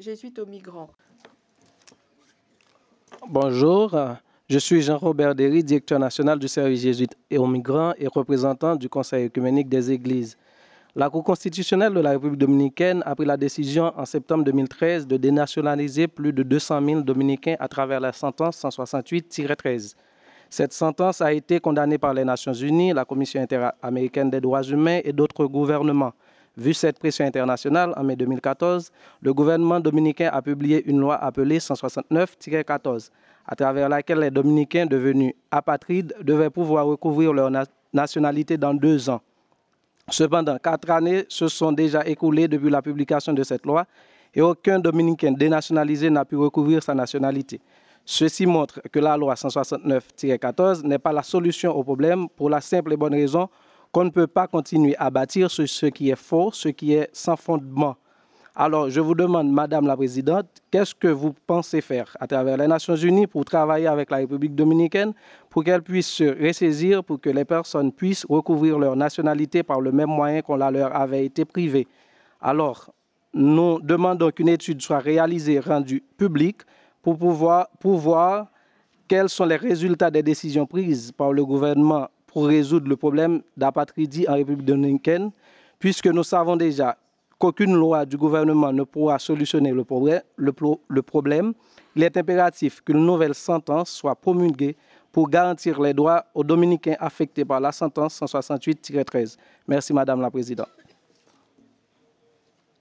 jésuites aux migrants. Bonjour, je suis Jean-Robert Derry, directeur national du service jésuite et aux migrants et représentant du Conseil œcuménique des Églises. La Cour constitutionnelle de la République dominicaine a pris la décision en septembre 2013 de dénationaliser plus de 200 000 Dominicains à travers la sentence 168-13. Cette sentence a été condamnée par les Nations Unies, la Commission interaméricaine des droits humains et d'autres gouvernements. Vu cette pression internationale, en mai 2014, le gouvernement dominicain a publié une loi appelée 169-14, à travers laquelle les Dominicains devenus apatrides devaient pouvoir recouvrir leur nationalité dans 2 ans. Cependant, 4 années se sont déjà écoulées depuis la publication de cette loi et aucun Dominicain dénationalisé n'a pu recouvrir sa nationalité. Ceci montre que la loi 169-14 n'est pas la solution au problème pour la simple et bonne raison qu'on ne peut pas continuer à bâtir sur ce qui est faux, ce qui est sans fondement. Alors, je vous demande, Madame la Présidente, qu'est-ce que vous pensez faire à travers les Nations Unies pour travailler avec la République dominicaine pour qu'elle puisse se ressaisir, pour que les personnes puissent recouvrir leur nationalité par le même moyen qu'on leur avait été privé. Alors, nous demandons qu'une étude soit réalisée, rendue publique, pour voir quels sont les résultats des décisions prises par le gouvernement pour résoudre le problème d'apatridie en République dominicaine, puisque nous savons déjà qu'aucune loi du gouvernement ne pourra solutionner le problème. Il est impératif qu'une nouvelle sentence soit promulguée pour garantir les droits aux Dominicains affectés par la sentence 168-13. Merci, Madame la Présidente.